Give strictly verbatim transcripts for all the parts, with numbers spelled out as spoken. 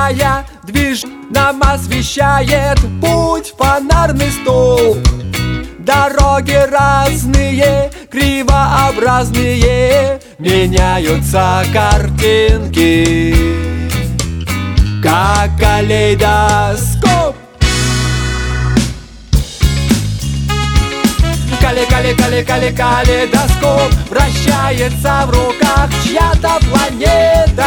Световая движ нам освещает путь фонарный столб. Дороги разные, кривообразные, меняются картинки, как калейдоскоп. Кале-кале-кале-кале-калейдоскоп вращается в руках чья-то планета.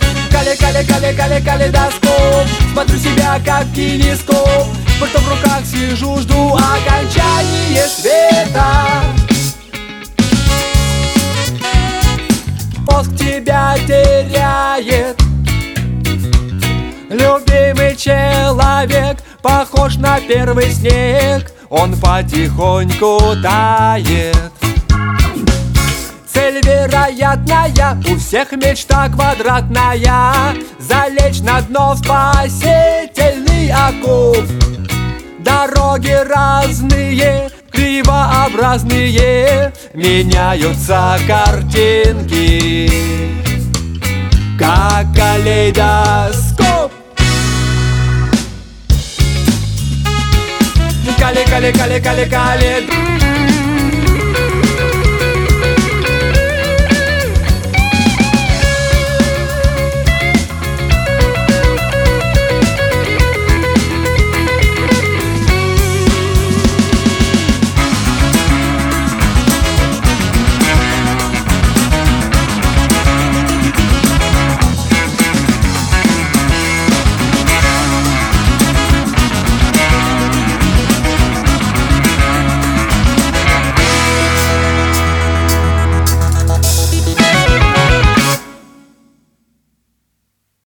Кале-кале-кале-кале-калейдоскоп, смотрю себя как кинескоп. Что в руках сижу, жду окончания света. Мозг тебя теряет. Любимый человек похож на первый снег, он потихоньку тает. Цель вероятная, у всех мечта квадратная, залечь на дно в спасительный окоп. Дороги разные, кривообразные, меняются картинки, как калейдоскоп. Кале-кале-кале-кале-кале.